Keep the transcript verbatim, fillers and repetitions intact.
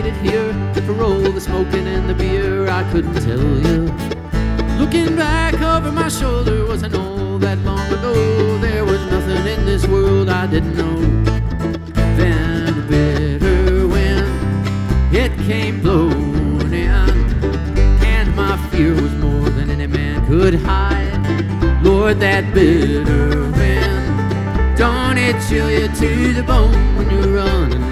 it here. For all the smoking and the beer, I couldn't tell you. Looking back over my shoulder wasn't all that long ago. There was nothing in this world I didn't know. Then a bitter wind, it came blowing in, and my fear was more than any man could hide. Lord, that bitter wind, don't it chill you to the bone when you're running